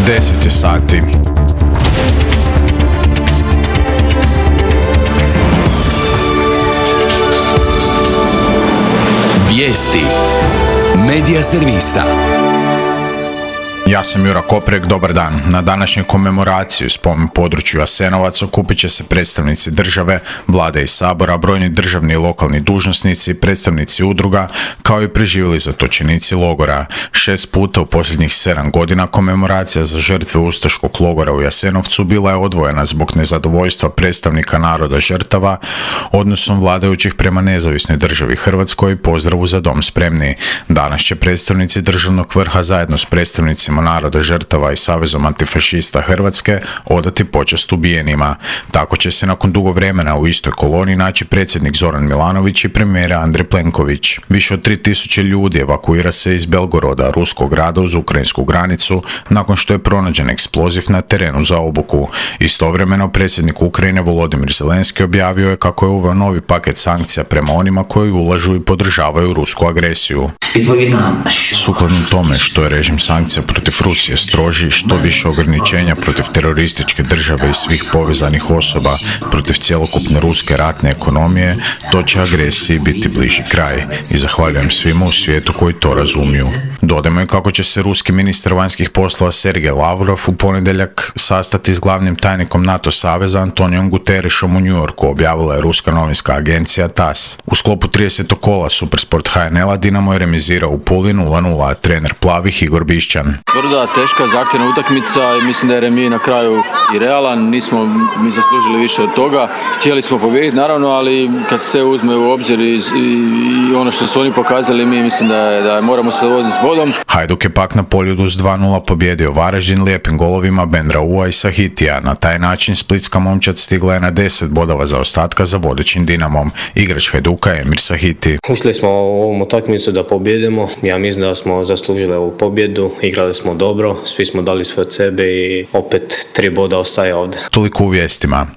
10 sati. Vijesti Medija servisa. Ja sam Jura Koprek, dobar dan. Na današnjoj komemoraciji u spomen području Jasenovac okupit će se predstavnici države, vlade i sabora, brojni državni i lokalni dužnosnici, predstavnici udruga, kao i preživjeli zatočenici logora. 6 puta u posljednjih 7 godina komemoracija za žrtve ustaškog logora u Jasenovcu bila je odvojena zbog nezadovoljstva predstavnika naroda žrtava, odnosom vladajućih prema nezavisnoj državi Hrvatskoj i pozdravu za dom spremni. Danas će predstavnici državnog vrha zajedno s predstavnicima naroda žrtava i Savezom antifašista Hrvatske odati počast ubijenima. Tako će se nakon dugo vremena u istoj koloni naći predsjednik Zoran Milanović i premijer Andrej Plenković. Više od 3000 ljudi evakuira se iz Belgoroda, ruskog grada uz ukrajinsku granicu, nakon što je pronađen eksploziv na terenu za obuku. Istovremeno predsjednik Ukrajine Volodimir Zelenski objavio je kako je uveo novi paket sankcija prema onima koji ulažu i podržavaju rusku agresiju. Sukladno tome što je režim sankcija protiv Rusije stroži, što više ograničenja protiv terorističke države i svih povezanih osoba protiv cjelokupne ruske ratne ekonomije, to će agresiji biti bliži kraj i zahvaljujem svima u svijetu koji to razumiju. Dodajmo i kako će se ruski ministar vanjskih poslova Sergej Lavrov u ponedjeljak sastati s glavnim tajnikom NATO saveza Antonijom Guterrešom u New Yorku, objavila je ruska novinska agencija TASS. U sklopu 30. kola Supersport HNL-a Dinamo je remizirao u Puli 0-0, a trener plavih Igor Bišćan. Tvrda, teška, zahtjevna utakmica i mislim da je remi na kraju i realan, nismo mi zaslužili više od toga. Htjeli smo pobijediti naravno, ali kad se uzme u obzir i ono što su oni pokazali, mi mislim da moramo se zavoditi s bodom. Hajduk je pak na Poljudu s 2-0 pobjedio Varaždin lijepim golovima Bendraua i Sahitija. Na taj način splitska momčad stigla je na 10 bodova zaostatka za vodećim Dinamom. Igrač Hajduka je Emir Sahiti. Ušli smo u ovom utakmicu da pobjedimo. Ja mislim da smo zaslužili ovu pobjedu. Igrali smo dobro, svi smo dali sve od sebe i opet 3 boda ostaje ovdje. Toliko u vijestima.